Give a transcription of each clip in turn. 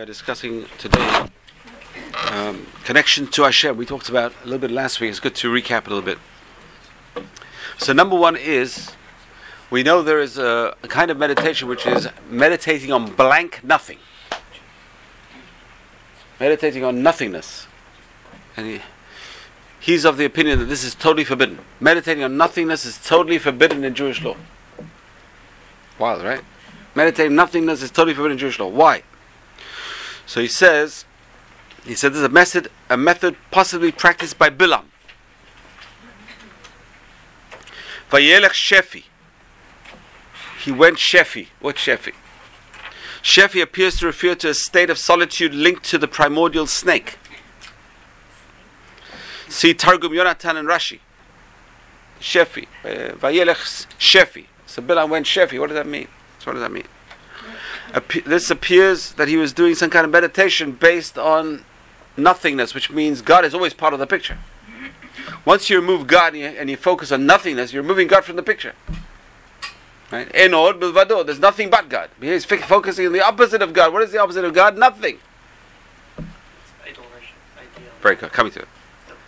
are discussing today connection to Hashem. We talked about a little bit last week. It's good to recap a little bit. So number one is, we know there is a kind of meditation which is meditating on blank nothing. Meditating on nothingness. And he's of the opinion that this is totally forbidden. Meditating on nothingness is totally forbidden in Jewish law. Wild, right? Meditating on nothingness is totally forbidden in Jewish law. Why? So he said this is a method possibly practiced by Bilam. Vayelech Shefi. He went Shefi. What Shefi? Shefi appears to refer to a state of solitude linked to the primordial snake. See Targum Yonatan and Rashi. Shefi. Vayelech Shefi. So Bilam went Shefi. What does that mean? So what does that mean? This appears that he was doing some kind of meditation based on nothingness, which means God is always part of the picture. Once you remove God and you focus on nothingness, you're removing God from the picture. Right? Enod bilvado. There's nothing but God. He's focusing on the opposite of God. What is the opposite of God? Nothing. Very good. Coming to it.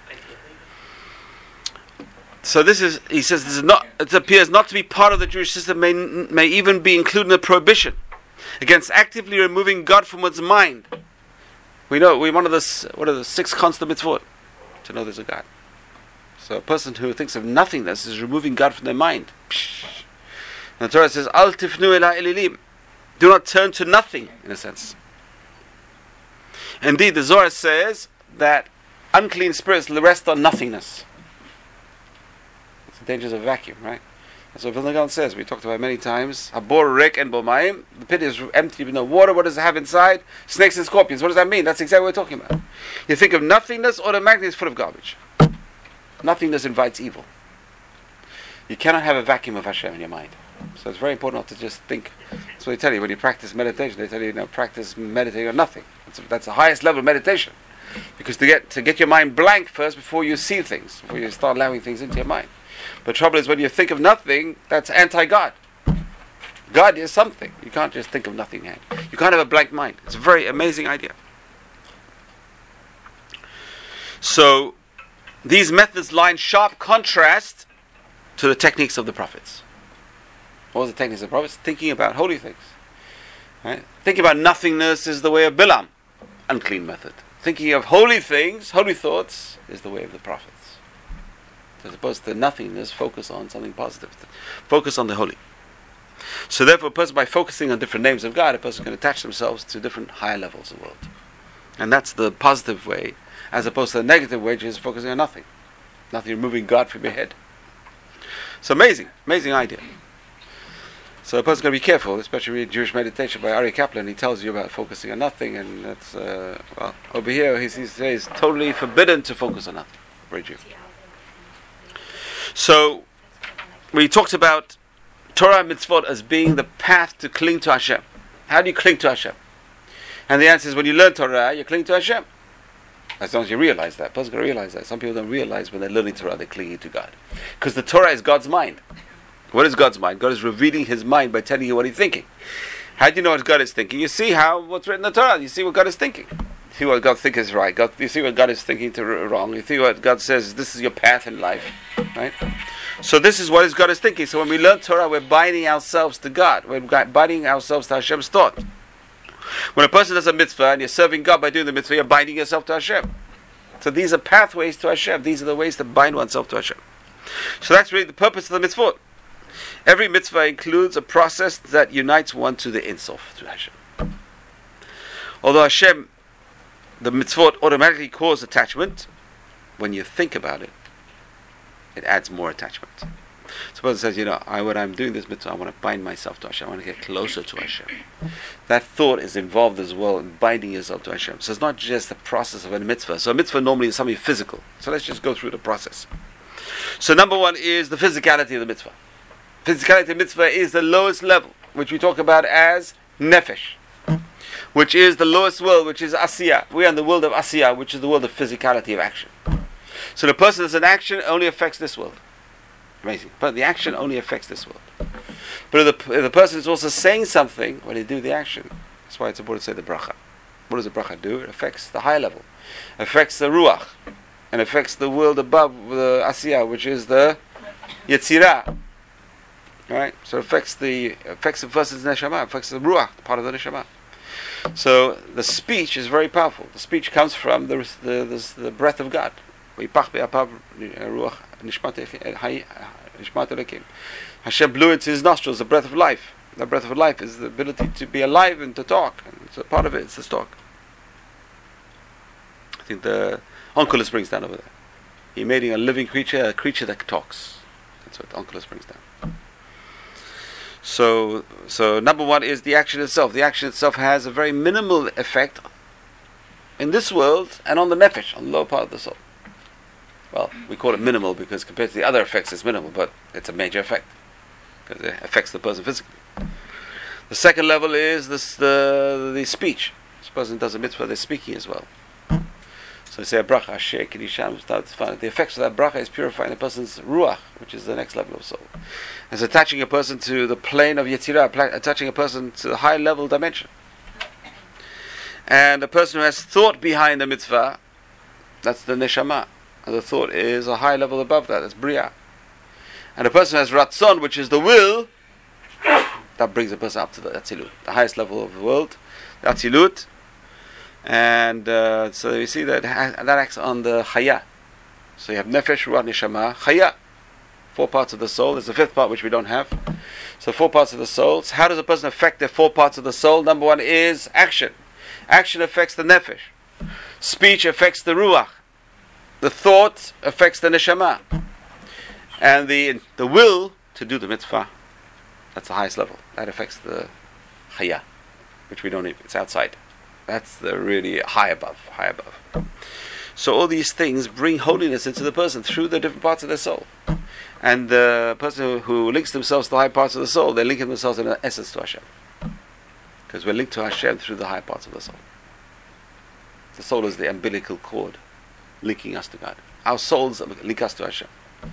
So this is, he says, this is not. It appears not to be part of the Jewish system. May even be included in a prohibition against actively removing God from one's mind. We know what are the 6 constant mitzvot? To know there's a God. So a person who thinks of nothingness is removing God from their mind. And the Torah says, "Al tifnu ela elilim." Do not turn to nothing, in a sense. Indeed, the Zohar says that unclean spirits rest on nothingness. It's the dangers of vacuum, right? That's what Vilna Gaon says. We talked about it many times. Habor rek en bo mayim. The pit is empty with no water. What does it have inside? Snakes and scorpions. What does that mean? That's exactly what we're talking about. You think of nothingness, automatically it's full of garbage. Nothingness invites evil. You cannot have a vacuum of Hashem in your mind. So it's very important not to just think. That's what they tell you when you practice meditation. They tell you, practice meditating on nothing. That's the highest level of meditation. Because to get your mind blank first before you see things, before you start allowing things into your mind. But the trouble is, when you think of nothing, that's anti-God. God is something. You can't just think of nothing. You can't have a blank mind. It's a very amazing idea. So these methods lie in sharp contrast to the techniques of the prophets. What was the techniques of the prophets? Thinking about holy things. Right? Thinking about nothingness is the way of Bilam, unclean method. Thinking of holy things, holy thoughts, is the way of the prophets. As opposed to nothingness, focus on something positive. Focus on the holy. So therefore, a person, by focusing on different names of God, a person can attach themselves to different higher levels of the world. And that's the positive way, as opposed to the negative way, which is focusing on nothing. Nothing, removing God from your head. So amazing idea. So a person's got to be careful, especially read Jewish Meditation by Ari Kaplan. He tells you about focusing on nothing, and that's, over here he says totally forbidden to focus on nothing. Very Jew. So, we talked about Torah and mitzvot as being the path to cling to Hashem. How do you cling to Hashem? And the answer is, when you learn Torah, you cling to Hashem. As long as you realize that. A person's got to realize that. Some people don't realize when they're learning Torah, they're clinging to God. Because the Torah is God's mind. What is God's mind? God is revealing His mind by telling you what He's thinking. How do you know what God is thinking? You see what's written in the Torah. You see what God is thinking. You see what God thinks is right. You see what God is thinking wrong. You see what God says, this is your path in life. Right? So this is what God is thinking. So when we learn Torah, we're binding ourselves to God. We're binding ourselves to Hashem's thought. When a person does a mitzvah and you're serving God by doing the mitzvah, you're binding yourself to Hashem. So these are pathways to Hashem. These are the ways to bind oneself to Hashem. So that's really the purpose of the mitzvot. Every mitzvah includes a process that unites one to the Ein Sof, to Hashem. Although Hashem, the mitzvot automatically cause attachment, when you think about it, it adds more attachment. Suppose it says, when I'm doing this mitzvah, I want to bind myself to Hashem. I want to get closer to Hashem. That thought is involved as well in binding yourself to Hashem. So it's not just the process of a mitzvah. So a mitzvah normally is something physical. So let's just go through the process. So number one is the physicality of the mitzvah. Physicality of the mitzvah is the lowest level, which we talk about as nefesh, which is the lowest world, which is asiyah. We are in the world of asiyah, which is the world of physicality of action. So the person that's in action only affects this world. Amazing. But the action only affects this world. But if the person is also saying something when they do the action, that's why it's important to say the bracha. What does the bracha do? It affects the high level, affects the ruach, and affects the world above the asiyah, which is the yetzirah. Right? So it affects the person's neshama, affects the ruach, part of the neshama. So the speech is very powerful. The speech comes from the breath of God. Hashem blew into his nostrils the breath of life. The breath of life is the ability to be alive and to talk. And so part of it is this talk. I think the Onkelos brings down over there. He made a living creature, a creature that talks. That's what Onkelos brings down. So number one is the action itself. The action itself has a very minimal effect in this world and on the nefesh, on the lower part of the soul. Well, we call it minimal because compared to the other effects it's minimal, but it's a major effect because it affects the person physically. The second level is the speech. This person does a mitzvah, they're speaking as well. So they say a bracha, Asher Kedisham, the effects of that bracha is purifying the person's ruach, which is the next level of soul. It's attaching a person to the plane of Yetzirah, attaching a person to the high level dimension. And the person who has thought behind the mitzvah, that's the neshama. And the thought is a high level above that, that's bria. And the person who has ratzon, which is the will, that brings a person up to the atzilut, the highest level of the world, the atzilut. And so you see that acts on the chaya. So you have nefesh, ruach, neshama, chaya. 4 parts of the soul. There's a 5th part which we don't have. So 4 parts of the soul. So how does a person affect the 4 parts of the soul? Number 1 is action. Action affects the nefesh. Speech affects the ruach. The thought affects the neshama. And the will to do the mitzvah, that's the highest level. That affects the chaya, which we don't need. It's outside. That's the really high above. So all these things bring holiness into the person through the different parts of their soul. And the person who links themselves to the high parts of the soul, they link themselves in essence to Hashem. Because we're linked to Hashem through the high parts of the soul. The soul is the umbilical cord linking us to God. Our souls link us to Hashem.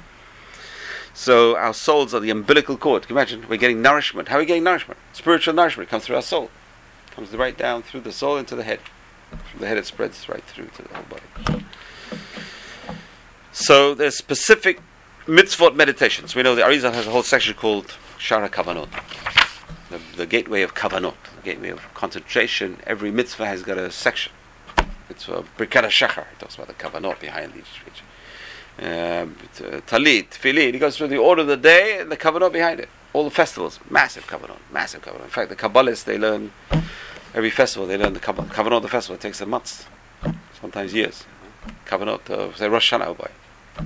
So our souls are the umbilical cord. Can you imagine? We're getting nourishment. How are we getting nourishment? Spiritual nourishment comes through our soul. It comes right down through the soul into the head. From the head it spreads right through to the whole body. So there's specific mitzvot meditations. We know the Arizal has a whole section called Shara Kavanot, the gateway of Kavanot, the gateway of concentration. Every mitzvah has got a section. It's Birkat HaShachar. He talks about the Kavanot behind each. Talit, Tefillin. He goes through the order of the day and the Kavanot behind it. All the festivals, massive Kavanot. In fact, the Kabbalists, they learn every festival. They learn the Kavanot of the festival. It takes them months, sometimes years. Kavanot of say Rosh Hashanah, boy.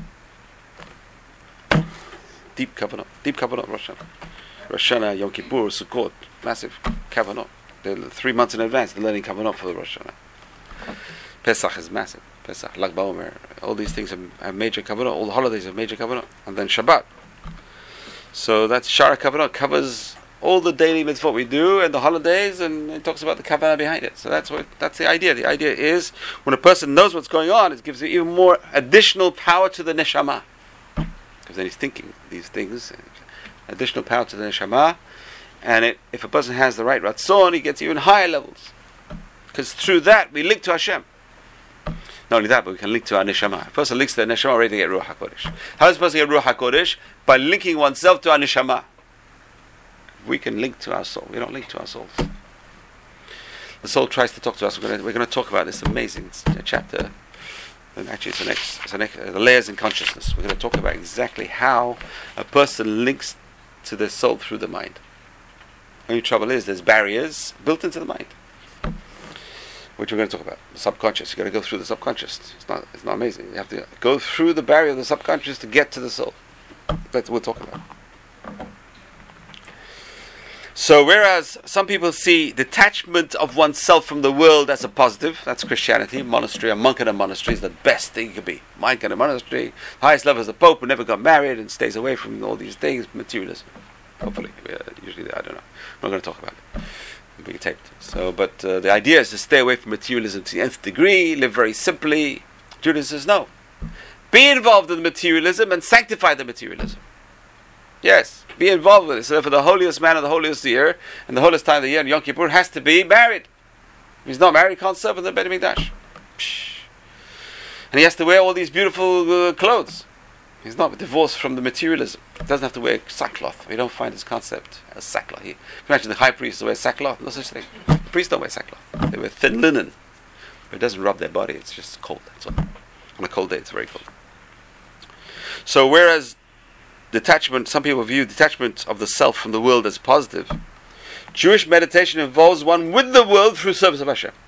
Deep Kavanot, Rosh Hashanah, Yom Kippur, Sukkot, massive Kavanot. They're 3 months in advance. They're learning Kavanot for the Rosh Hashanah. Pesach is massive. Pesach, Lag BaOmer, all these things have major Kavanot. All the holidays have major Kavanot, and then Shabbat. So that's Shara Kavanot, covers all the daily mitzvot we do and the holidays, and it talks about the Kavanah behind it. So that's the idea. The idea is when a person knows what's going on, it gives you even more additional power to the neshama. Because then he's thinking these things, additional power to the neshama, and if a person has the right ratzon, he gets even higher levels. Because through that we link to Hashem. Not only that, but we can link to our neshama. A person links to the neshama, already get Ruach HaKodesh. How does a person get Ruach HaKodesh? By linking oneself to our neshama. We can link to our soul. We don't link to our souls. The soul tries to talk to us. We're going to talk about this amazing chapter. And actually, it's the layers in consciousness. We're going to talk about exactly how a person links to their soul through the mind. The only trouble is there's barriers built into the mind, which we're going to talk about. The subconscious. You've got to go through the subconscious. It's not amazing. You have to go through the barrier of the subconscious to get to the soul. That's what we're talking about. So whereas some people see detachment of oneself from the world as a positive, that's Christianity. Monastery, a monk in a monastery is the best thing you could be. Monk in a monastery, highest level is the Pope who never got married and stays away from all these things, materialism. Hopefully, usually I don't know. I'm not going to talk about it. It'll be taped. So, but the idea is to stay away from materialism to the nth degree, live very simply. Judaism says no. Be involved in the materialism and sanctify the materialism. Yes, be involved with it. So for the holiest man of the holiest year and the holiest time of the year, and Yom Kippur has to be married. he's not married, he can't serve in the Beit HaMikdash. And he has to wear all these beautiful clothes. He's not divorced from the materialism. He doesn't have to wear sackcloth. We don't find this concept as sackcloth. You can imagine the high priest wears sackcloth. No such thing. The priests don't wear sackcloth. They wear thin linen. But it doesn't rub their body. It's just cold. That's all. On a cold day, it's very cold. So whereas detachment, some people view detachment of the self from the world as positive, Jewish meditation involves one with the world through service of Hashem.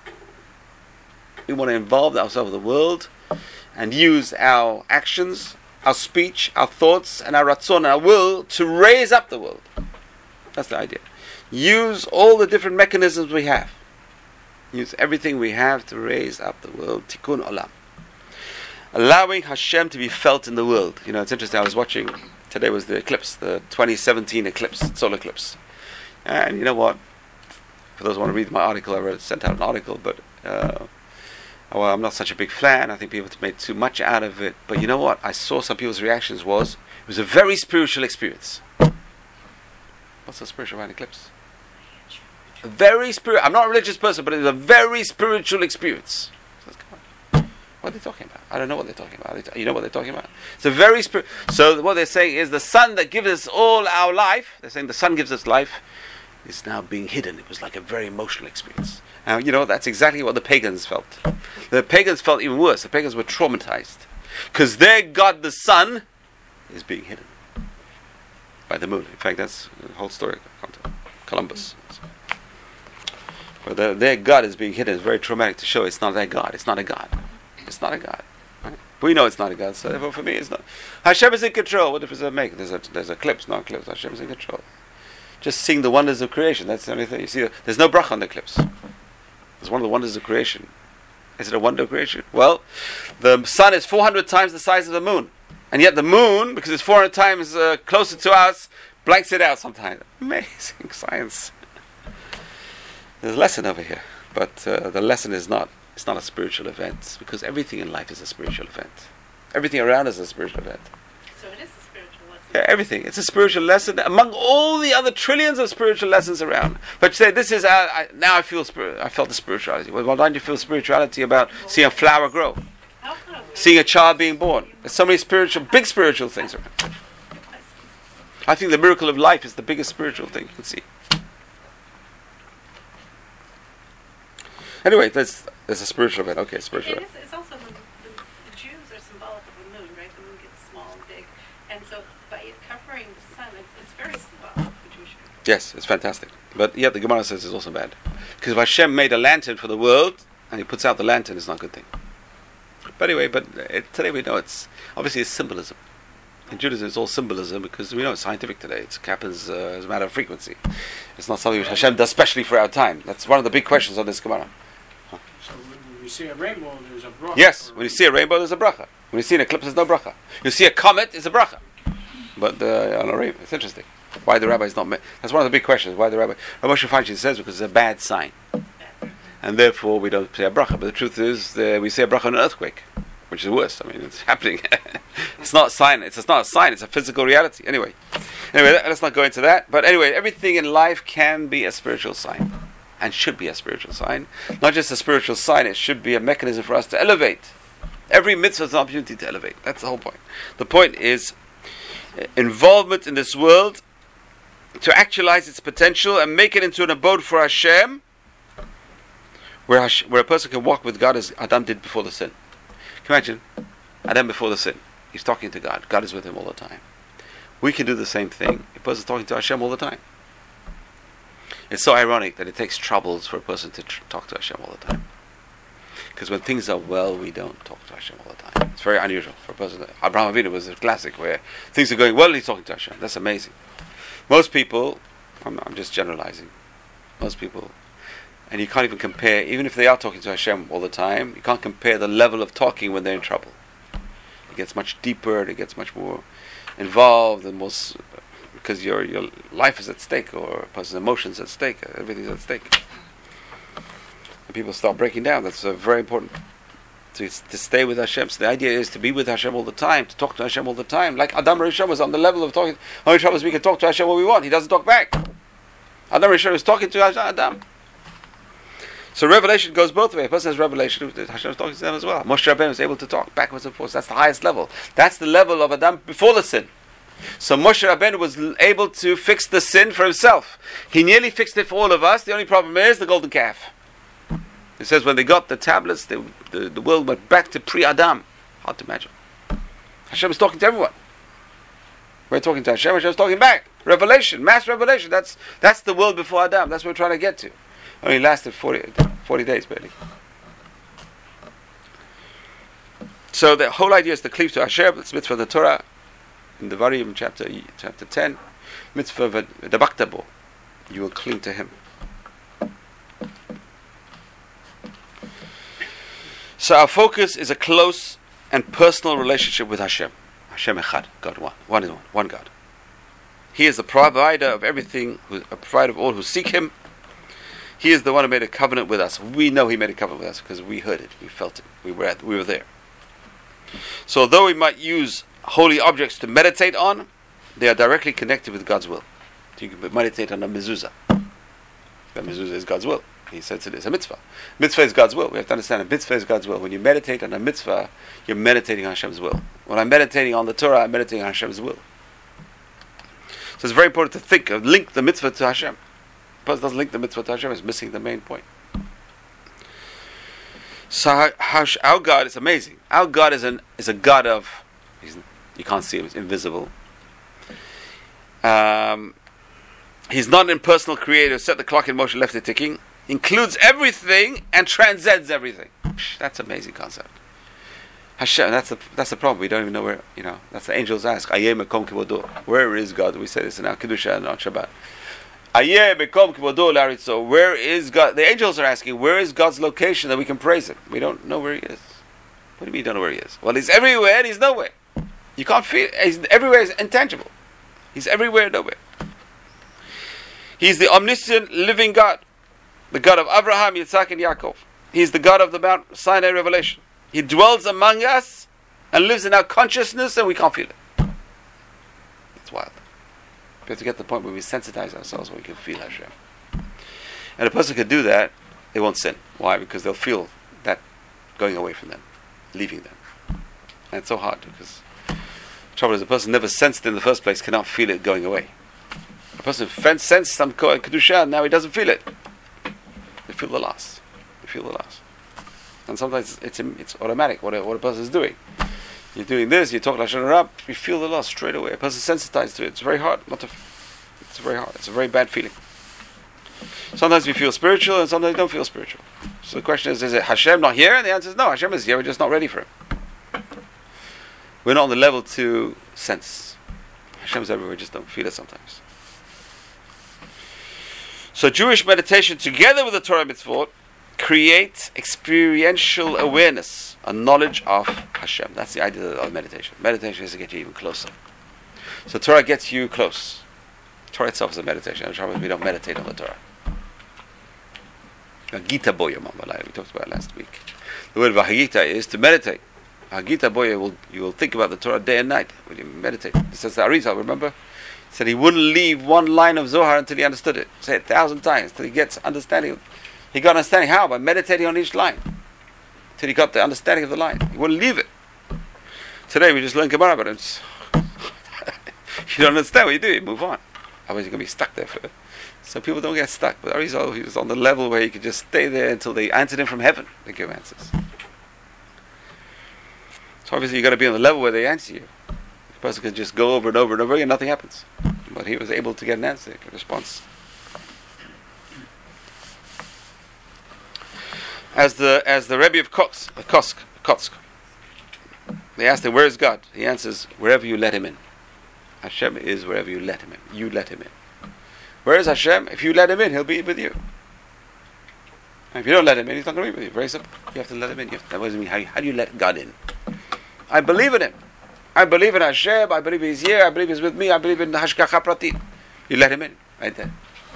We want to involve ourselves with the world and use our actions, our speech, our thoughts, and our ratzon, our will, to raise up the world. That's the idea. Use all the different mechanisms we have. Use everything we have to raise up the world. Tikkun olam. Allowing Hashem to be felt in the world. You know, it's interesting. I was watching, today was the eclipse, the 2017 eclipse, solar eclipse. And you know what? For those who want to read my article, I sent out an article, but well, I'm not such a big fan. I think people made too much out of it. But you know what? I saw some people's reactions it was a very spiritual experience. What's so spiritual about an eclipse? A very spiritual. I'm not a religious person, but it was a very spiritual experience. What are they talking about? I don't know what they're talking about. You know what they're talking about? It's a very So what they're saying is the sun that gives us all our life, they're saying the sun gives us life, is now being hidden. It was like a very emotional experience. Now, you know, that's exactly what the pagans felt. The pagans felt even worse. The pagans were traumatized. Because their god, the sun, is being hidden by the moon. In fact, that's the whole story of Columbus. But their god is being hidden. It's very traumatic to show it's not their god. It's not a god. It's not a god. Right? We know it's not a god, so therefore for me it's not. Hashem is in control. What difference does it make? There's eclipse, no eclipse. Hashem is in control. Just seeing the wonders of creation, that's the only thing. You see, there's no bracha on the eclipse. It's one of the wonders of creation. Is it a wonder of creation? Well, the sun is 400 times the size of the moon. And yet the moon, because it's 400 times closer to us, blanks it out sometimes. Amazing science. There's a lesson over here. But the lesson is not. It's not a spiritual event, because everything in life is a spiritual event. Everything around us is a spiritual event. So it is a spiritual lesson. Yeah, everything. It's a spiritual lesson among all the other trillions of spiritual lessons around. But you say, this is, now I felt the spirituality. Well, why don't you feel spirituality about seeing a flower grow? Seeing a child being born? There's so many big spiritual things around. I think the miracle of life is the biggest spiritual thing you can see. Anyway, there's a spiritual event. Okay, spiritual event. It's also the Jews are symbolic of the moon, right? The moon gets small and big. And so by it covering the sun, it's very symbolic for Jewish people. Yes, it's fantastic. But yet the Gemara says it's also bad. Because if Hashem made a lantern for the world, and he puts out the lantern, it's not a good thing. But anyway, today we know it's symbolism. In Judaism it's all symbolism, because we know it's scientific today. It happens as a matter of frequency. It's not something which Hashem does specially for our time. That's one of the big questions on this Gemara. So when we see a rainbow, there's a bracha. Yes, when you see a rainbow, there's a bracha. When you see an eclipse, there's no bracha. You see a comet, it's a bracha. But on a rainbow, it's interesting. Why the rabbi is not... That's one of the big questions. Why the rabbi... Rabbi Moshe Feinstein says because it's a bad sign. And therefore we don't say a bracha. But the truth is, we say a bracha on an earthquake, which is worse. I mean, it's happening. It's not a sign. It's not a sign. It's a physical reality. Anyway, let's not go into that. But anyway, everything in life can be a spiritual sign. And should be a spiritual sign. Not just a spiritual sign, it should be a mechanism for us to elevate. Every mitzvah is an opportunity to elevate. That's the whole point. The point is involvement in this world to actualize its potential and make it into an abode for Hashem, where a person can walk with God as Adam did before the sin. Can you imagine? Adam before the sin. He's talking to God. God is with him all the time. We can do the same thing. A person's talking to Hashem all the time. It's so ironic that it takes troubles for a person to talk to Hashem all the time. Because when things are well, we don't talk to Hashem all the time. It's very unusual for a person. Abraham Avinu was a classic where things are going well, he's talking to Hashem. That's amazing. Most people, I'm just generalizing, most people, and you can't even compare, even if they are talking to Hashem all the time, you can't compare the level of talking when they're in trouble. It gets much deeper, it gets much more involved, and more... because your life is at stake, or a person's emotions at stake, everything's at stake. And people start breaking down. That's very important to stay with Hashem. So the idea is to be with Hashem all the time, to talk to Hashem all the time. Like Adam Rishon was on the level of talking. Only trouble is we can talk to Hashem what we want. He doesn't talk back. Adam Rishon was talking to Adam. So revelation goes both ways. A person has revelation, Hashem is talking to them as well. Moshe Rabbeinu is able to talk backwards and forwards. That's the highest level. That's the level of Adam before the sin. So Moshe Rabbeinu was able to fix the sin for himself. He nearly fixed it for all of us. The only problem is the golden calf. It says when they got the tablets, the world went back to pre-Adam. Hard to imagine. Hashem is talking to everyone. We're talking to Hashem. Hashem is talking back. Revelation, mass revelation. That's the world before Adam. That's what we're trying to get to. Only lasted 40 days, barely. So the whole idea is to cleave to Hashem. It's mitzvah the Torah. In the Devarim chapter 10, mitzvah v'dabaktabo, you will cling to Him. So our focus is a close and personal relationship with Hashem. Hashem Echad, God one is one God. He is the provider of everything, a provider of all who seek Him. He is the one who made a covenant with us. We know He made a covenant with us because we heard it, we felt it, we were there. So although we might use holy objects to meditate on, they are directly connected with God's will. So you can meditate on a mezuzah. The mezuzah is God's will. He says it is a mitzvah. Mitzvah is God's will. We have to understand that mitzvah is God's will. When you meditate on a mitzvah, you're meditating on Hashem's will. When I'm meditating on the Torah, I'm meditating on Hashem's will. So it's very important to think of link the mitzvah to Hashem. The person doesn't link the mitzvah to Hashem, is missing the main point. So our God is amazing. Our God is a God of, you can't see Him, it's invisible. He's not an impersonal creator, set the clock in motion, left it ticking. Includes everything and transcends everything. That's an amazing concept. Hashem, that's the problem. We don't even know where, that's the angels ask. Ayeh mekom kivodo. Where is God? We say this in our Kedusha and on Shabbat. Ayeh mekom kivodo laritzo. Where is God? The angels are asking, where is God's location that we can praise Him? We don't know where He is. What do you mean you don't know where He is? Well, He's everywhere and He's nowhere. You can't feel it. He's everywhere is intangible. He's everywhere, nowhere. He's the omniscient living God. The God of Abraham, Yitzhak, and Yaakov. He's the God of the Mount Sinai revelation. He dwells among us and lives in our consciousness, and we can't feel it. It's wild. We have to get to the point where we sensitize ourselves where we can feel Hashem. And a person can do that, they won't sin. Why? Because they'll feel that going away from them, leaving them. And it's so hard because the trouble is a person never sensed it in the first place cannot feel it going away. A person sensed some Kedusha and now he doesn't feel it. They feel the loss. And sometimes it's automatic what a person is doing. You're doing this, you talk Lashon Hara, you feel the loss straight away. A person is sensitized to it. It's very hard. It's very hard. It's a very bad feeling. Sometimes we feel spiritual and sometimes we don't feel spiritual. So the question is it Hashem not here? And the answer is no, Hashem is here, we're just not ready for Him. We're not on the level to sense. Hashem's everywhere, we just don't feel it sometimes. So Jewish meditation together with the Torah mitzvot creates experiential awareness, a knowledge of Hashem. That's the idea of meditation. Meditation is to get you even closer. So Torah gets you close. Torah itself is a meditation. We don't meditate on the Torah. Hagita boya mamalai. We talked about it last week. The word v'hagita is to meditate. Hagita boya, you will think about the Torah day and night when you meditate. This says the Arizal, remember? He said he wouldn't leave one line of Zohar until he understood it. Say it 1,000 times until he gets understanding. He got understanding how? By meditating on each line. Till he got the understanding of the line. He wouldn't leave it. Today we just learn Gemara, but it's you don't understand what you do, you move on. Otherwise you're going to be stuck there for it. So people don't get stuck. But Arizal, he was on the level where he could just stay there until they answered him from heaven. They give answers. So obviously you've got to be on the level where they answer you. The person can just go over and over and over again, nothing happens. But he was able to get an answer, a response. As the Rebbe of Kotsk, they asked him, where is God? He answers, wherever you let Him in. Hashem is wherever you let Him in. You let Him in. Where is Hashem? If you let Him in, He'll be with you. And if you don't let Him in, He's not going to be with you. Very simple. You have to let Him in. That doesn't mean how do you let God in? I believe in Him. I believe in Hashem, I believe He's here, I believe He's with me, I believe in the Hashgacha Pratit. You let Him in, right there.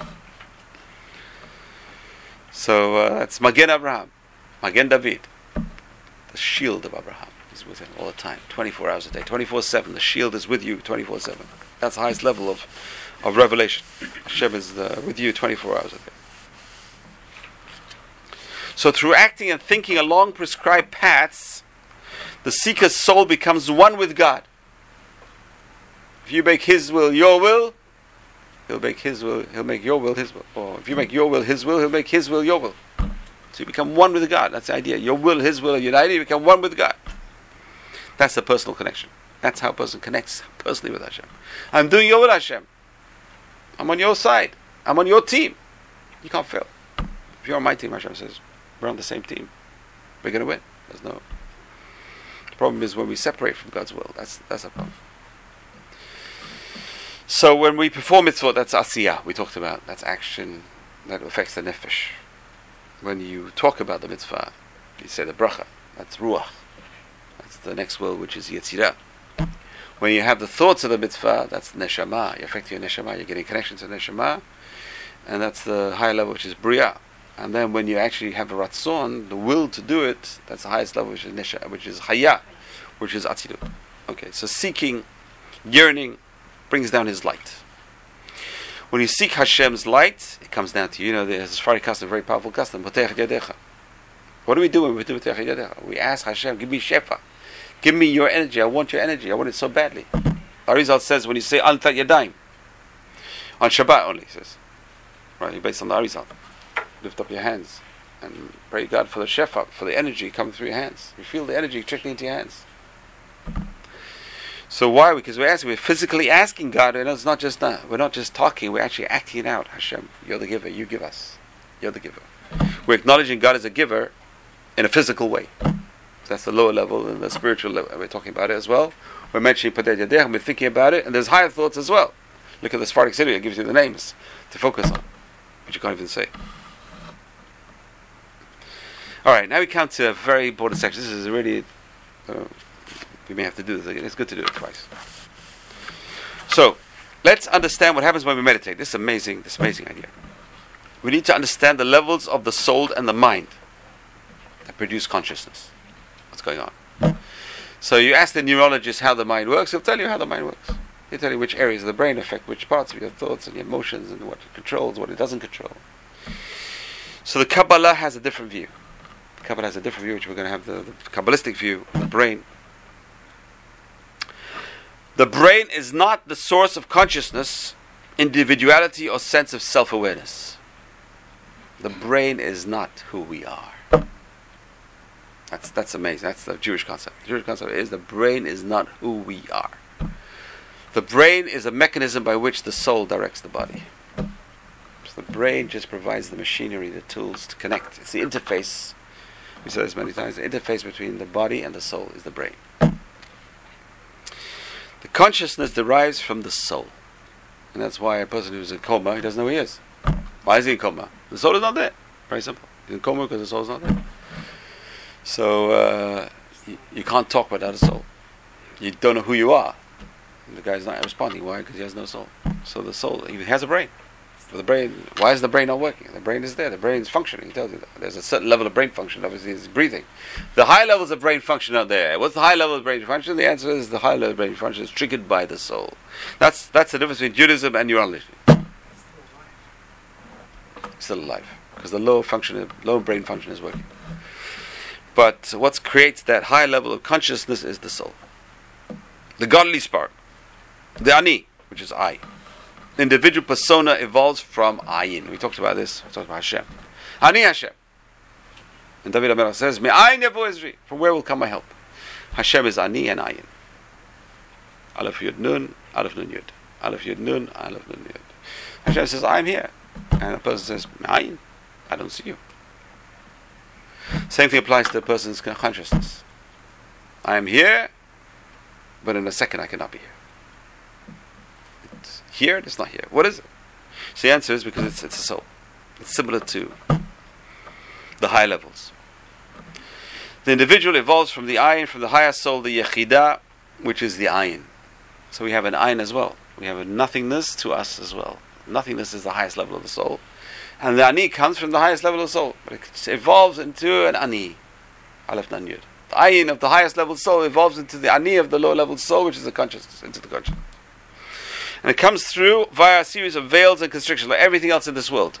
So that's Magen Abraham, Magen David, the shield of Abraham. He's with him all the time, 24 hours a day, 24/7. The shield is with you 24/7. That's the highest level of revelation. Hashem is with you 24 hours a day. So through acting and thinking along prescribed paths, the seeker's soul becomes one with God. If you make His will your will, He'll make His will, He'll make your will His will. Or if you make your will His will, He'll make His will your will. So you become one with God. That's the idea. Your will, His will are united, you become one with God. That's the personal connection. That's how a person connects personally with Hashem. I'm doing your will, Hashem. I'm on your side. I'm on your team. You can't fail. If you're on my team, Hashem says, we're on the same team. We're going to win. The problem is when we separate from God's will. That's a problem. So when we perform mitzvot, that's asiyah, we talked about. That's action that affects the nefesh. When you talk about the mitzvah, you say the bracha. That's ruach. That's the next will, which is yetzirah. When you have the thoughts of the mitzvah, that's neshama. You affect your neshama. You're getting connection to neshama. And that's the higher level, which is bria. And then when you actually have a ratzon, the will to do it, that's the highest level, which is nesha, which is hayah, which is atzilut. Okay, so seeking, yearning, brings down His light. When you seek Hashem's light, it comes down to you. You know, there's a Sephardic custom, a very powerful custom. What do we do when we do B'tech Yadecha? We ask Hashem, give me shefa. Give me your energy. I want your energy. I want it so badly. Arizal says when you say Al Tat Yadayim, on Shabbat only, he says. Right, based on the Arizal. Lift up your hands and pray God for the shefa, for the energy coming through your hands. You feel the energy trickling into your hands. So why? Because we're physically asking God, and it's not just that. We're not just talking, we're actually acting it out. Hashem, you're the giver, you give us. You're the giver. We're acknowledging God as a giver in a physical way. That's the lower level, and the spiritual level. We're talking about it as well. We're mentioning Patei Yadech, we're thinking about it, and there's higher thoughts as well. Look at the Sephardic city, it gives you the names to focus on, but you can't even say. Alright, now we come to a very important section. This is really... we may have to do this again. It's good to do it twice. So, let's understand what happens when we meditate. This amazing idea. We need to understand the levels of the soul and the mind that produce consciousness. What's going on? So you ask the neurologist how the mind works, he'll tell you how the mind works. He'll tell you which areas of the brain affect which parts of your thoughts and your emotions, and what it controls, what it doesn't control. So the Kabbalah has a different view. The Kabbalah has a different view, which we're going to have the Kabbalistic view of the brain. The brain is not the source of consciousness, individuality, or sense of self-awareness. The brain is not who we are. That's amazing. That's the Jewish concept. The Jewish concept is the brain is not who we are. The brain is a mechanism by which the soul directs the body. So the brain just provides the machinery, the tools to connect. It's the interface. We said this many times. The interface between the body and the soul is the brain. The consciousness derives from the soul. And that's why a person who's in coma, he doesn't know who he is. Why is he in coma? The soul is not there. Very simple. He's in coma because the soul is not there. So you can't talk without a soul. You don't know who you are. And the guy's not responding. Why? Because he has no soul. So the soul, he has a brain. For the brain, why is the brain not working? The brain is there. The brain is functioning. He tells you that. There's a certain level of brain function. Obviously, it's breathing. The high levels of brain function are there. What's the high level of brain function? The answer is the high level of brain function is triggered by the soul. That's the difference between Judaism and neurology. Still alive, because the low brain function is working. But what creates that high level of consciousness is the soul, the godly spark, the ani, which is I. The individual persona evolves from ayin. We talked about this. We talked about Hashem. Ani Hashem. And David HaMelech says, "Me'ayin yavo ezri." From where will come my help? Hashem is ani and ayin. Aleph Yud Nun, Aleph Nun Yud. Aleph Yud Nun, Aleph Nun Yud. Hashem says, "I'm here," and a person says, "Ayin, I don't see you." Same thing applies to a person's consciousness. I am here, but in a second I cannot be here. It's here, it's not here. What is it? So the answer is because it's a soul. It's similar to the high levels. The individual evolves from the ayin, from the higher soul, the yechidah, which is the ayin. So we have an ayin as well. We have a nothingness to us as well. Nothingness is the highest level of the soul. And the ani comes from the highest level of the soul. But it evolves into an ani. Aleph Nun Yud. The ayin of the highest level soul evolves into the ani of the lower level soul, which is the consciousness, into the consciousness. And it comes through via a series of veils and constrictions, like everything else in this world.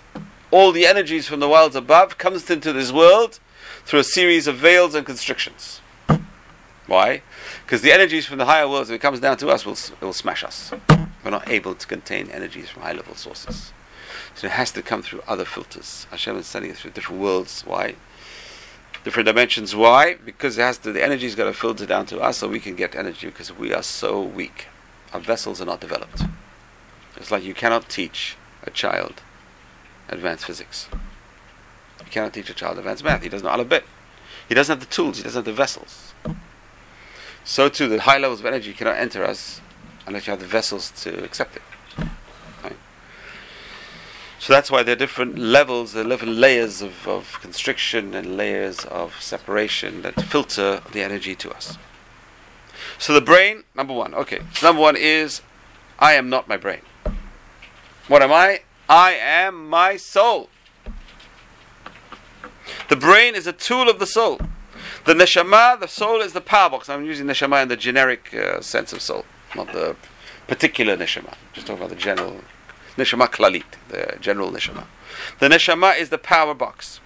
all the energies from the worlds above comes into this world through a series of veils and constrictions. Why? Because the energies from the higher worlds, if it comes down to us, it will smash us. We're not able to contain energies from high-level sources. So it has to come through other filters. Hashem is sending it through different worlds. Why? Different dimensions. Why? Because the energy's got to filter down to us so we can get energy, because we are so weak. Our vessels are not developed. It's like you cannot teach a child advanced physics. You cannot teach a child advanced math. He doesn't know alphabet. He doesn't have the tools. He doesn't have the vessels. So too, the high levels of energy cannot enter us unless you have the vessels to accept it. Right? So that's why there are different levels, there are different layers of constriction and layers of separation that filter the energy to us. So the brain, number one. Okay, so number one is, I am not my brain. What am I? I am my soul. The brain is a tool of the soul. The neshama, the soul, is the power box. I'm using neshama in the generic sense of soul, not the particular neshama. Just talking about the general neshama klalit, the general neshama. The neshama is the power box.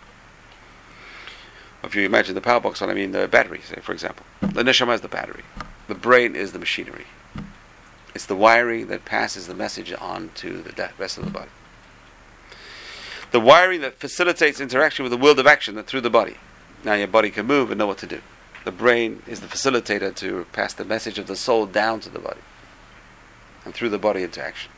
If you imagine the power box, I mean the battery, say, for example. The neshama is the battery. The brain is the machinery. It's the wiring that passes the message on to the rest of the body. The wiring that facilitates interaction with the world of action through the body. Now your body can move and know what to do. The brain is the facilitator to pass the message of the soul down to the body and through the body into action.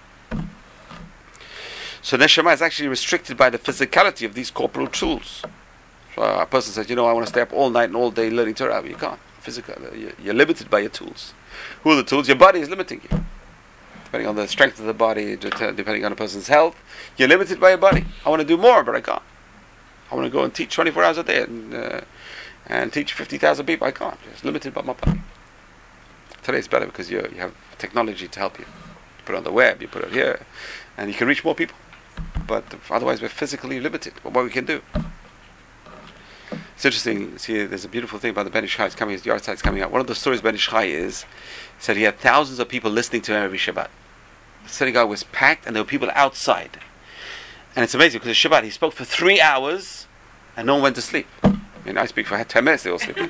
So neshama is actually restricted by the physicality of these corporal tools. So a person says, I want to stay up all night and all day learning Torah. But you can't. You're limited by your tools. Who are the tools? Your body is limiting you. Depending on the strength of the body, depending on a person's health, you're limited by your body. I want to do more, but I can't. I want to go and teach 24 hours a day and teach 50,000 people. I can't. It's limited by my body. Today it's better because you have technology to help you. You put it on the web, you put it here, and you can reach more people. But otherwise we're physically limited. But what we can do. It's interesting. See, there's a beautiful thing about the Ben Ish Chai. It's coming. His yard site's coming out. One of the stories of Ben Ish Chai is, he said he had thousands of people listening to him every Shabbat. The synagogue was packed, and there were people outside. And it's amazing because Shabbat he spoke for 3 hours, and no one went to sleep. I speak for 10 minutes; they all sleep.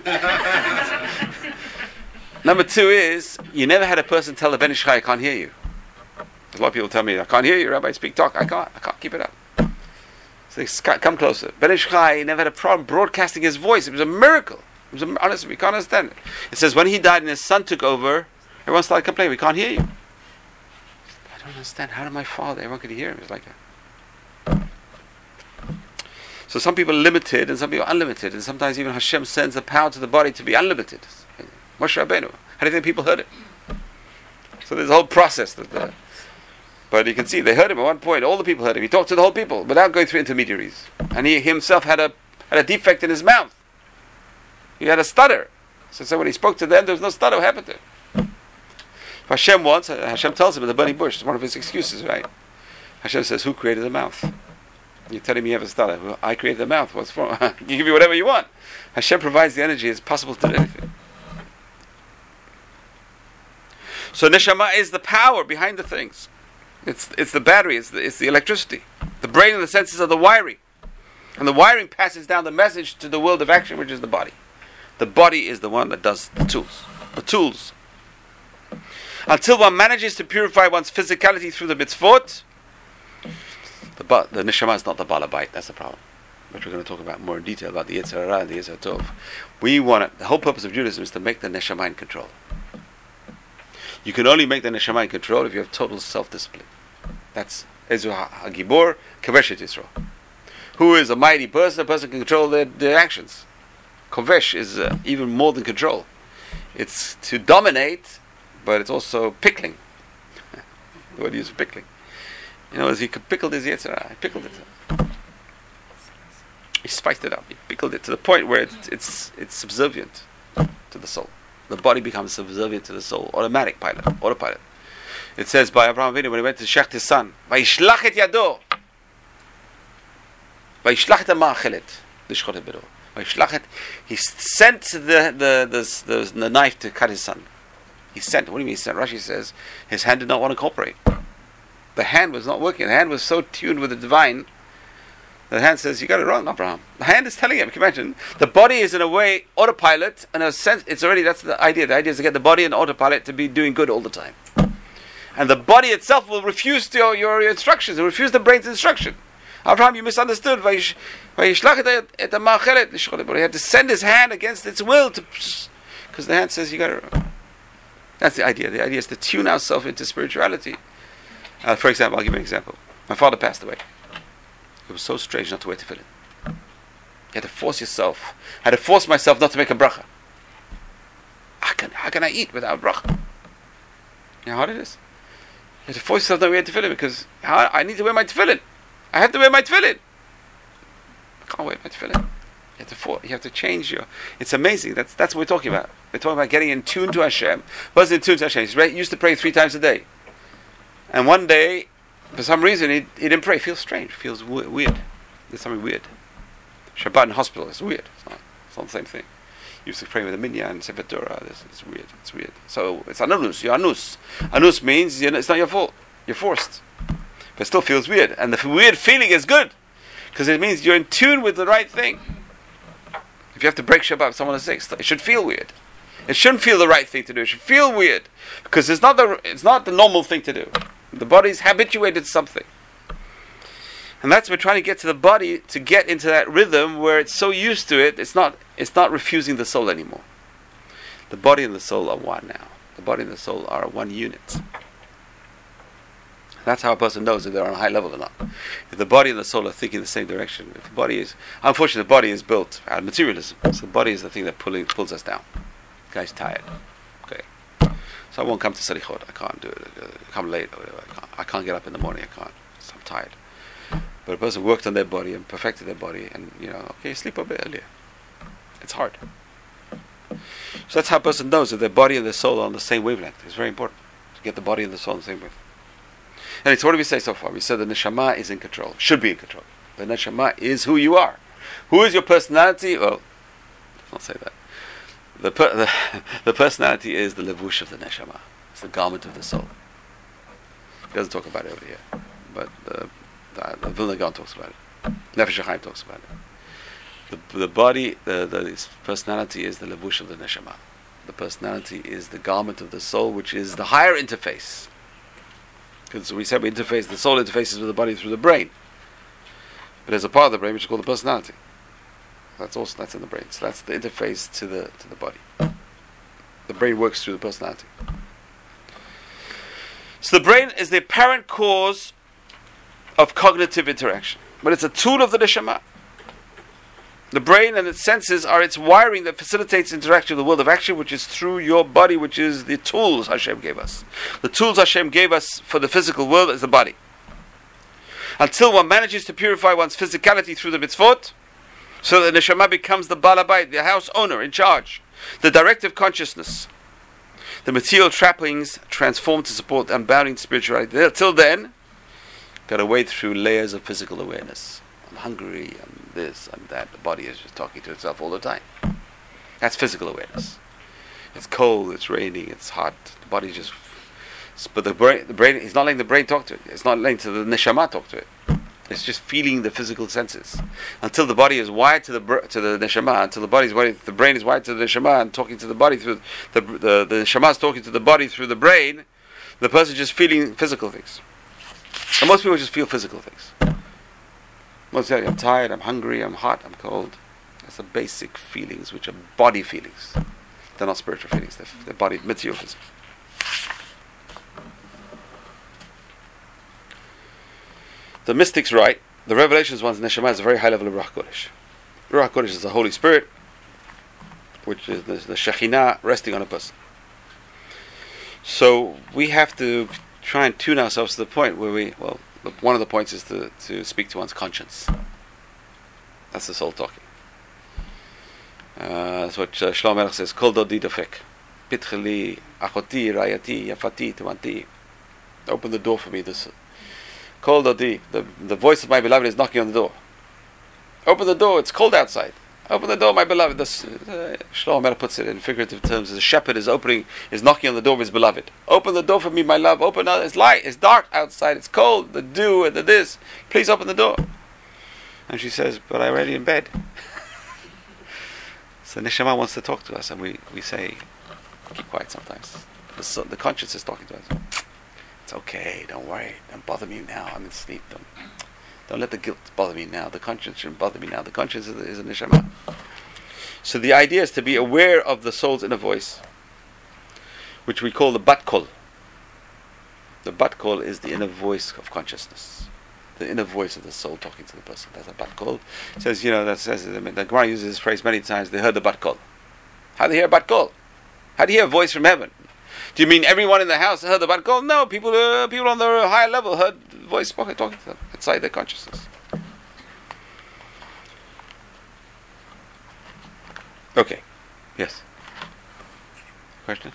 Number two is, you never had a person tell the Ben Ish Chai, I can't hear you. A lot of people tell me, I can't hear you, Rabbi. Speak, talk. I can't keep it up. So they come closer. Ben Ish Chai never had a problem broadcasting his voice. It was a miracle. Honestly, we can't understand it. It says when he died and his son took over, everyone started complaining, we can't hear you. I don't understand. How did my father, everyone could hear him? It was like that. So some people are limited and some people are unlimited. And sometimes even Hashem sends the power to the body to be unlimited. Moshe Rabbeinu. How do you think people heard it? So there's a whole process. But you can see, they heard him at one point. All the people heard him. He talked to the whole people without going through intermediaries. And he himself had a defect in his mouth. He had a stutter. So when he spoke to them, there was no stutter. What happened to him? If Hashem wants, Hashem tells him at the burning bush. It's one of his excuses, right? Hashem says, who created the mouth? You're telling me you have a stutter. Well, I created the mouth. What's wrong? You give me whatever you want. Hashem provides the energy. It's possible to do anything. So neshama is the power behind the things. It's the battery. It's the electricity. The brain and the senses are the wiring. And the wiring passes down the message to the world of action, which is the body. The body is the one that does the tools. The tools. Until one manages to purify one's physicality through the mitzvot, the neshama is not the balabait. That's the problem, which we're going to talk about more in detail about the Yetzer Hara and the Yetzer Tov. The whole purpose of Judaism is to make the neshama in control. You can only make the neshama in control if you have total self-discipline. That's Ezu HaGibor Kaveshet Yisro. Who is a mighty person? A person can control their actions. Kovesh is even more than control. It's to dominate, but it's also pickling. The word used for pickling. As he pickled his Yetzer Hara. He pickled it. He spiced it up. He pickled it to the point where it's subservient to the soul. The body becomes subservient to the soul. Autopilot. It says by Abraham Avinu when he went to shech his son, Vayishlach et yado. Vayishlach et ha'ma'achelet. Lishchot et bedo. Vayishlach et. He sent the knife to cut his son. He sent. What do you mean he sent? Rashi says his hand did not want to cooperate. The hand was not working. The hand was so tuned with the divine The hand says, you got it wrong, Abraham. The hand is telling him. Can you imagine? The body is in a way autopilot, and in a sense, it's already, that's the idea. The idea is to get the body in autopilot to be doing good all the time. And the body itself will refuse your instructions. It will refuse the brain's instruction. Abraham, you misunderstood. He had to send his hand against its will, because the hand says, you got it wrong. That's the idea. The idea is to tune ourselves into spirituality. For example, I'll give you an example. My father passed away. It was so strange not to wear tefillin. You had to force yourself. I had to force myself not to make a bracha. How can I eat without bracha? You know how hard it is? You have to force yourself not to wear tefillin because I need to wear my tefillin. I have to wear my tefillin. I can't wear my tefillin. You have to change your... It's amazing. That's what we're talking about. We're talking about getting in tune to Hashem. Wasn't in tune to Hashem. He used to pray 3 times a day. And one day, for some reason, he didn't pray. It feels strange. It feels weird. There's something weird. Shabbat in hospital is weird. It's not the same thing. You used to pray with a minyan and Sefer Torah. It's weird. It's weird. So it's anus. You're anus. Anus means it's not your fault. You're forced. But it still feels weird. And the weird feeling is good. Because it means you're in tune with the right thing. If you have to break Shabbat with someone is sick, it should feel weird. It shouldn't feel the right thing to do. It should feel weird. Because it's not the normal thing to do. The body's habituated to something. And that's what we're trying to get to the body, to get into that rhythm where it's so used to it, it's not refusing the soul anymore. The body and the soul are one now. The body and the soul are one unit. That's how a person knows if they're on a high level or not. If the body and the soul are thinking the same direction. If the body is, unfortunately, the body is built out of materialism. So the body is the thing that pulls us down. The guy's tired. Okay. So I won't come to Salichot. I can't do it. Come late or whatever. I can't get up in the morning. I can't. So I'm tired. But a person worked on their body and perfected their body, and okay, sleep a bit earlier. It's hard. So that's how a person knows that their body and their soul are on the same wavelength. It's very important to get the body and the soul on the same wavelength. And so what did we say so far? We said the neshama is in control, should be in control. The neshama is who you are. Who is your personality? Well, let's not say that. The personality is the levush of the neshama. It's the garment of the soul. He doesn't talk about it over here, but the Vilna Gaon talks about it. Nefesh HaChaim talks about it. The body, the personality is the levush of the neshama. The personality is the garment of the soul, which is the higher interface. Because we said the soul interfaces with the body through the brain. But there's a part of the brain which is called the personality. That's in the brain. So that's the interface to the body. The brain works through the personality. So the brain is the apparent cause of cognitive interaction. But it's a tool of the neshama. The brain and its senses are its wiring that facilitates interaction with the world of action, which is through your body, which is the tools Hashem gave us. The tools Hashem gave us for the physical world is the body. Until one manages to purify one's physicality through the mitzvot, so that the neshama becomes the balabait, the house owner in charge, the directive consciousness. The material trappings transform to support unbounding spirituality. Till then, got to wade through layers of physical awareness. I'm hungry, I'm this and that. The body is just talking to itself all the time. That's physical awareness. It's cold, it's raining, it's hot. The body just... But the brain is not letting the brain talk to it. It's not letting the neshama talk to it. It's just feeling the physical senses. Until the body is wired to the neshama, until the body is wired, the brain is wired to the neshama and talking to the body through the neshama is talking to the body through the brain, the person is just feeling physical things. And most people just feel physical things. Most say, I'm tired, I'm hungry, I'm hot, I'm cold. That's the basic feelings, which are body feelings. They're not spiritual feelings, they're body, material feelings. The mystics write, the Revelations one's neshama is a very high level of Ruach Kodesh. Ruach Kodesh is the Holy Spirit, which is the Shekhinah resting on a person. So we have to try and tune ourselves to the point where one of the points is to speak to one's conscience. That's the soul talking. That's what Shlomo Melech says, Kol dodi dofek, pitcheli, achoti, rayati, yafati, tumanti. Open the door for me. Kol dodi, the voice of my beloved is knocking on the door. Open the door, it's cold outside. Open the door, my beloved. Shlomo Melech puts it in figurative terms. The shepherd is knocking on the door of his beloved. Open the door for me, my love. Open up. It's light. It's dark outside. It's cold. The dew and the this. Please open the door. And she says, but I'm already in bed. So Neshama wants to talk to us, and we say, keep quiet sometimes. The conscience is talking to us. It's okay, don't worry, don't bother me now, I'm in sleep. Don't let the guilt bother me now. The conscience shouldn't bother me now. The conscience is a Neshama. So the idea is to be aware of the soul's inner voice, which we call the Bat Kol. The Bat Kol is the inner voice of consciousness. The inner voice of the soul talking to the person. That's a Bat Kol. It says, the Gemara uses this phrase many times, they heard the Bat Kol. How do they hear Bat Kol? How do you hear a voice from heaven? Do you mean everyone in the house heard the Bat Kol? No, people on the higher level heard the voice talking to them inside their consciousness. Okay. Yes. Question?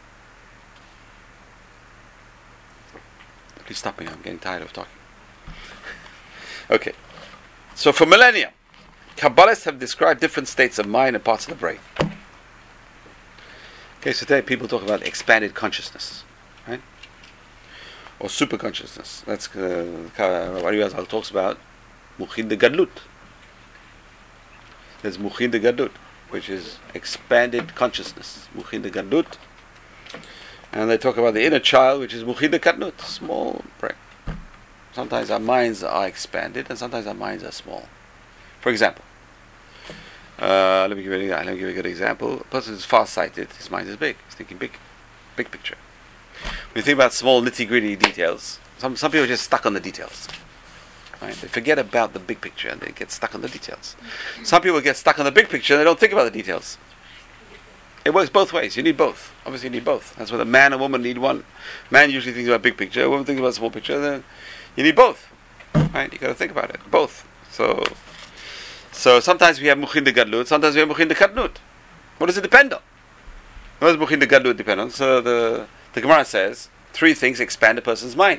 Please stop me, I'm getting tired of talking. Okay. So for millennia, Kabbalists have described different states of mind and parts of the brain. Okay, so today people talk about expanded consciousness, right? Or super consciousness. That's what Ariel talks about Mukhin de Gadlut. There's Mukhin de Gadlut, which is expanded consciousness. Mukhin de Gadlut. And they talk about the inner child, which is Mukhin de Katnut, small brain. Sometimes our minds are expanded, and sometimes our minds are small. For example, let me give you a good example. A person is far-sighted, his mind is big. He's thinking big picture. When you think about small nitty-gritty details, some people are just stuck on the details. Right? They forget about the big picture and they get stuck on the details. Some people get stuck on the big picture and they don't think about the details. It works both ways. You need both. Obviously, you need both. That's what a man and woman need one. Man usually thinks about big picture. A woman thinks about small picture. Then you need both. Right? You got to think about it. Both. So sometimes we have Mukhin de Gadlut. Sometimes we have Mukhin de Katnut. What does it depend on? What does Mukhin de Gadlut depend on? So the Gemara says 3 things expand a person's mind.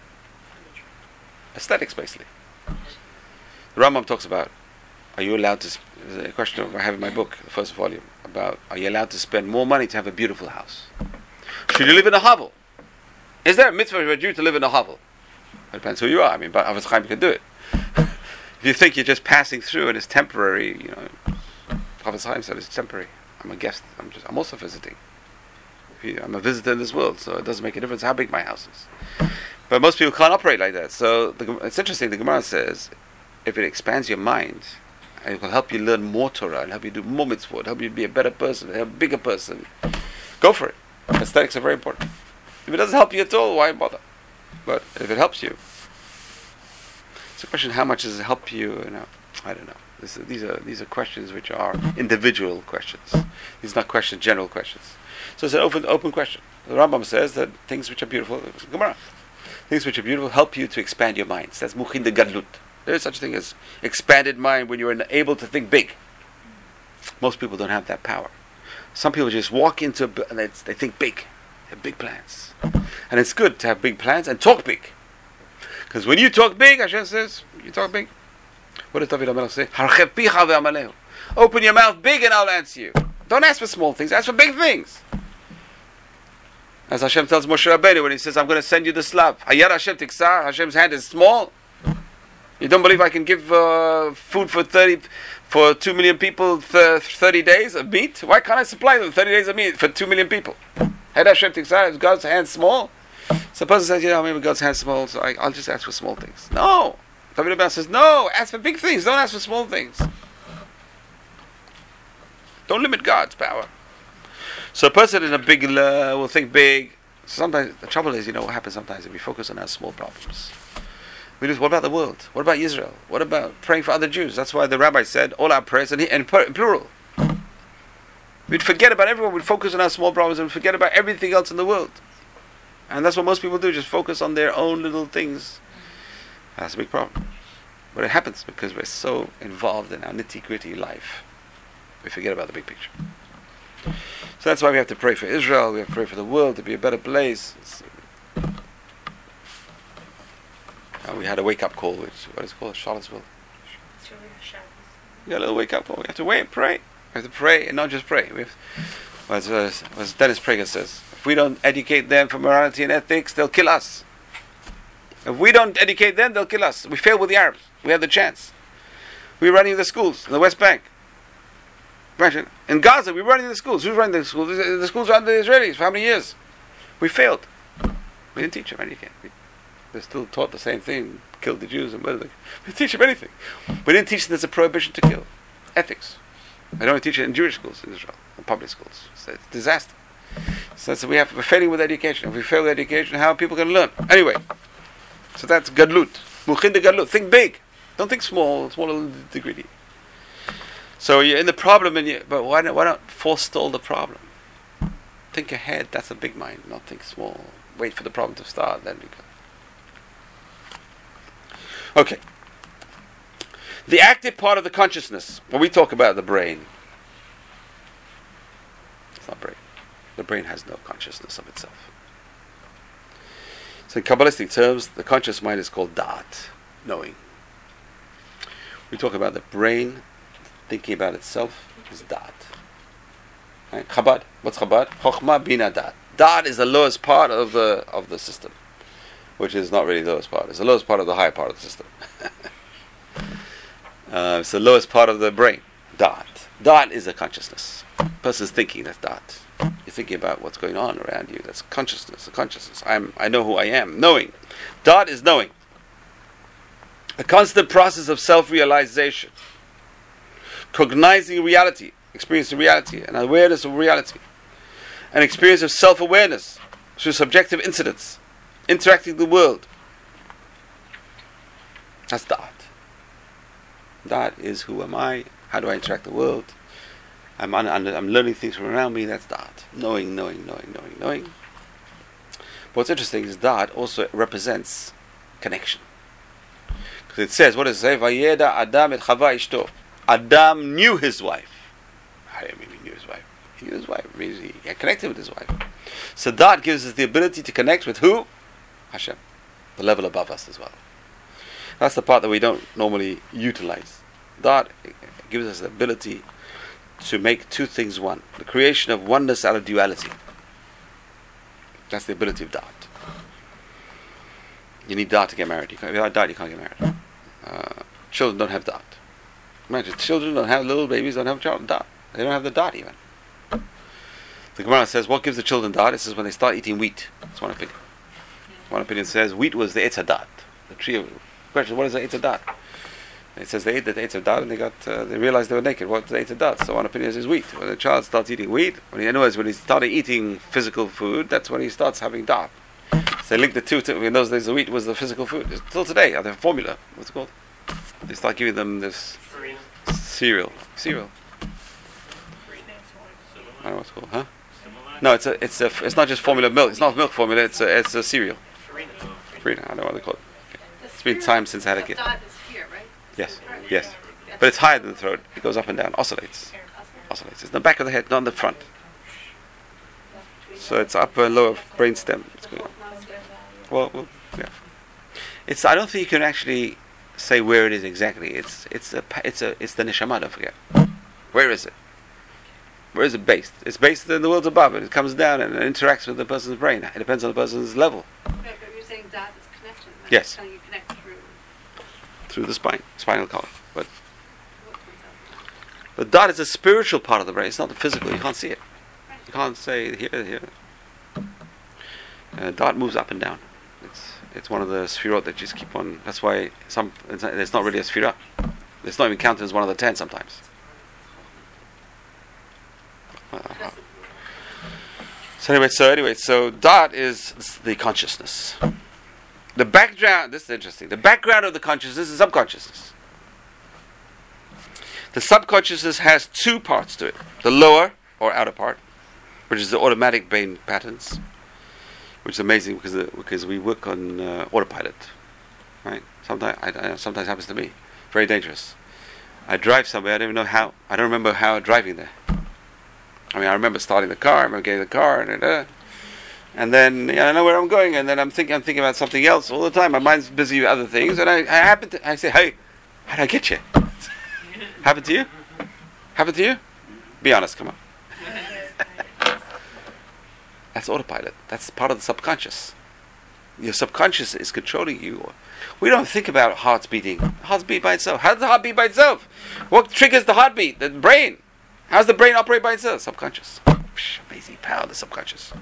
Aesthetics, basically. The Rambam talks about, are you allowed to... There's a question I have in my book, the first volume, about, are you allowed to spend more money to have a beautiful house? Should you live in a hovel? Is there a mitzvah for a Jew to live in a hovel? It depends who you are. I mean, but Avos Chaim can do it. If you think you're just passing through and it's temporary, Avos Chaim said it's temporary. I'm a guest. I'm also visiting. I'm a visitor in this world, so it doesn't make a difference how big my house is. But most people can't operate like that. So it's interesting. The Gemara says, if it expands your mind, and it will help you learn more Torah, and help you do more mitzvot, help you be a better person, a bigger person, go for it. Aesthetics are very important. If it doesn't help you at all, why bother? But if it helps you, it's a question: how much does it help you? I don't know. These are questions which are individual questions. These are not questions, general questions. So it's an open question. The Rambam says that things which are beautiful, Gemara, things which are beautiful help you to expand your minds. That's Mukhin de Gadlut. There is such a thing as expanded mind when you're able to think big. Most people don't have that power. Some people just walk into and they think big. They have big plans. And it's good to have big plans and talk big. Because when you talk big, Hashem says, you talk big. What does David HaMelech say? Harcheb picha ve'amalehu. Open your mouth big and I'll answer you. Don't ask for small things, ask for big things. As Hashem tells Moshe Rabbeinu when he says, I'm going to send you the slav. Hayar Hashem tiksar, Hashem's hand is small. You don't believe I can give food for 2 million people 30 days of meat? Why can't I supply them 30 days of meat for 2 million people? Hayar Hashem tiksar, is God's hand small? So the person says, maybe God's hand is small, so I'll just ask for small things. No! David HaMelech says, no, ask for big things, don't ask for small things. Don't limit God's power. So a person in a big will think big. Sometimes the trouble is, what happens sometimes if we focus on our small problems. What about the world? What about Israel? What about praying for other Jews? That's why the rabbi said all our prayers in plural. We'd forget about everyone. We'd focus on our small problems and forget about everything else in the world. And that's what most people do, just focus on their own little things. That's a big problem. But it happens because we're so involved in our nitty-gritty life. We forget about the big picture. So that's why we have to pray for Israel, we have to pray for the world to be a better place. We had a wake-up call, what is it called? Charlottesville. Yeah, a little wake-up call. We have to pray. We have to pray and not just pray. As Dennis Prager says, if we don't educate them for morality and ethics, they'll kill us. If we don't educate them, they'll kill us. We failed with the Arabs. We had the chance. We're running the schools in the West Bank. Imagine. In Gaza, we're running the schools. Who's running the schools? The schools are under the Israelis for how many years? We failed. We didn't teach them anything. They're still taught the same thing. Kill the Jews and murder them. We didn't teach them anything. We didn't teach them there's a prohibition to kill. Ethics. I don't teach it in Jewish schools in Israel, in public schools. It's a disaster. So we're failing with education. If we fail with education, how are people going to learn? Anyway, so that's gadlut. Muchin de gadlut. Think big. Don't think small little degree. So you're in the problem, but why not forestall the problem? Think ahead. That's a big mind. Not think small. Wait for the problem to start. Then we go. Okay. The active part of the consciousness. When we talk about the brain, it's not brain. The brain has no consciousness of itself. So in Kabbalistic terms, the conscious mind is called da'at, knowing. We talk about the brain thinking about itself is da'at. Right? Chabad. What's Chabad? Chokhmah bina da'at. Da'at is the lowest part of the system, which is not really the lowest part. It's the lowest part of the higher part of the system. It's the lowest part of the brain. Da'at. Da'at is a consciousness. Person's thinking, that's da'at. You're thinking about what's going on around you. That's consciousness. The consciousness. I know who I am. Knowing. Da'at is knowing. A constant process of self-realization. Cognizing reality. Experiencing reality. An awareness of reality. An experience of self-awareness through subjective incidents. Interacting with the world. That's da'at. Da'at is who am I? How do I interact with the world? I'm learning things from around me. That's da'at. Knowing. But what's interesting is da'at also represents connection. Because it says, what does it say? Vayeda Adam et Chava ishto. Adam knew his wife. How do you mean he knew his wife? He knew his wife. It means he connected with his wife. So da'at gives us the ability to connect with who? Hashem. The level above us as well. That's the part that we don't normally utilize. Da'at gives us the ability to make two things one. The creation of oneness out of duality. That's the ability of da'at. You need da'at to get married. Without da'at you can't get married. Children don't have da'at. Imagine, children don't have, little babies don't have da'at. They don't have the da'at even. The Gemara says, what gives the children da'at? It says when they start eating wheat. That's one opinion. One opinion says wheat was the Eitz HaDa'at. The tree of... Question, what is the Eitz HaDa'at? It says they ate the Eitz HaDa'at and they realized they were naked. What's the Eitz HaDa'at? So one opinion is wheat. When a child starts eating wheat, when he started eating physical food, that's when he starts having da'at. So they link the two. In those days, the wheat was the physical food. Still today, the formula. What's it called? They start giving them this cereal. I don't know what it's called, huh? No, it's not just formula milk. It's not milk formula. It's a cereal. Farina. I don't know what they call it. It's been time since I had a kid. Dot is here, right? Yes. But it's higher than the throat. It goes up and down. Oscillates. It's in the back of the head, not in the front. So it's upper and lower brainstem. It's going on. Well, yeah. I don't think you can actually say where it is exactly. It's the neshama. Don't forget. Where is it? Where is it based? It's based in the worlds above it. It comes down and it interacts with the person's brain. It depends on the person's level. Right, but you're saying dot is connection. Right? Yes. So you connect through the spinal column. But dot is a spiritual part of the brain. It's not the physical. You can't see it. You can't say here. Dot moves up and down. It's one of the sphirot that just keep on. That's why it's not really a sphira. It's not even counted as one of the 10 sometimes. So dot is the consciousness. The background. This is interesting. The background of the consciousness is subconsciousness. The subconsciousness has two parts to it: the lower or outer part, which is the automatic brain patterns, which is amazing because we work on autopilot, right? Sometimes happens to me. Very dangerous. I drive somewhere. I don't even know how. I don't remember how driving there. I mean, I remember starting the car. I remember getting the car, and then I know where I'm going, and then I'm thinking about something else all the time. My mind's busy with other things, and I say, hey, how did I get you? Happened to you? Happened to you? Be honest, come on. That's autopilot. That's part of the subconscious. Your subconscious is controlling you. We don't think about heart's beating. Heart's beat by itself. How does the heart beat by itself? What triggers the heartbeat? The brain. How does the brain operate by itself? Subconscious. Amazing power of the subconscious.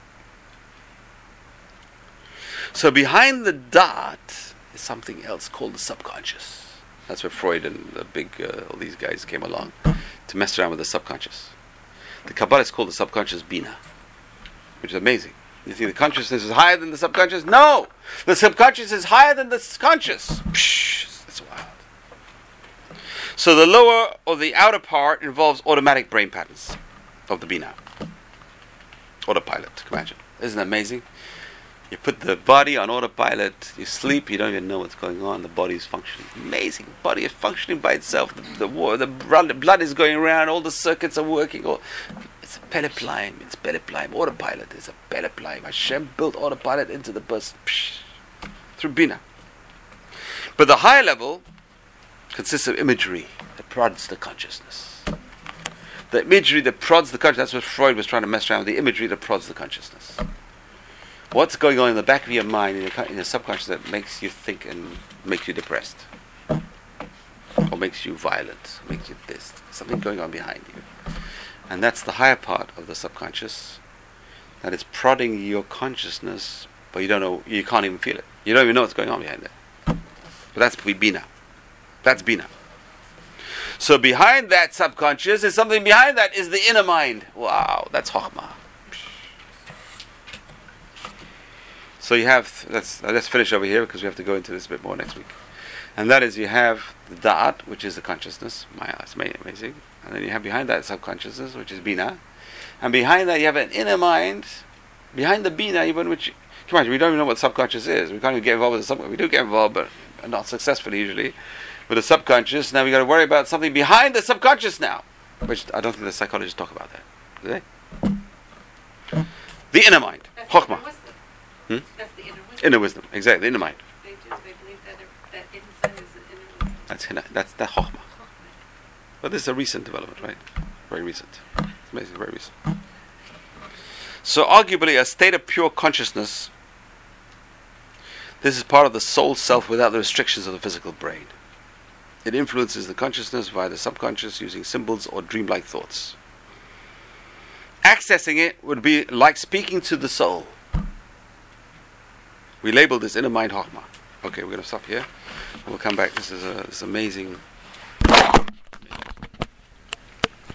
So behind the dot is something else called the subconscious. That's where Freud and the big, all these guys came along to mess around with the subconscious. The Kabbalists call the subconscious Bina, which is amazing. You think the consciousness is higher than the subconscious? No! The subconscious is higher than the conscious. That's wild. So the lower or the outer part involves automatic brain patterns of the Bina. Autopilot, imagine. Isn't that amazing? You put the body on autopilot, you sleep, you don't even know what's going on, the body is functioning. Amazing. The body is functioning by itself. The blood is going around, all the circuits are working. It's a Pelepline. It's Pelepline. Autopilot is a Pelepline. Hashem built autopilot into the bus through Bina. But the higher level consists of imagery that prods the consciousness. The imagery that prods the consciousness, that's what Freud was trying to mess around with, the imagery that prods the consciousness. What's going on in the back of your mind, in your subconscious, that makes you think and makes you depressed? Or makes you violent, makes you this. Something going on behind you. And that's the higher part of the subconscious that is prodding your consciousness, but you don't know, you can't even feel it. You don't even know what's going on behind there. But that's Bina. That's Bina. So behind that subconscious is something behind that is the inner mind. Wow, that's Chokhmah. So you have, let's finish over here because we have to go into this a bit more next week. And that is, you have the Da'at, which is the consciousness. That's amazing. And then you have behind that subconsciousness, which is Bina. And behind that you have an inner mind. Behind the Bina, even which, come on, we don't even know what subconscious is. We can't even get involved with the subconscious. We do get involved, but not successfully usually, with the subconscious. Now we got to worry about something behind the subconscious now, which I don't think the psychologists talk about that. Do they? The inner mind. Chokhmah. That's the inner wisdom. Inner wisdom, exactly, the inner mind. They do. They believe that inside is the inner wisdom. That's the Chokhmah. But this is a recent development, right? Very recent. It's amazing, very recent. So arguably a state of pure consciousness, this is part of the soul self without the restrictions of the physical brain. It influences the consciousness via the subconscious using symbols or dreamlike thoughts. Accessing it would be like speaking to the soul. We label this inner mind Chokhmah. Okay, we're going to stop here. We'll come back. This is amazing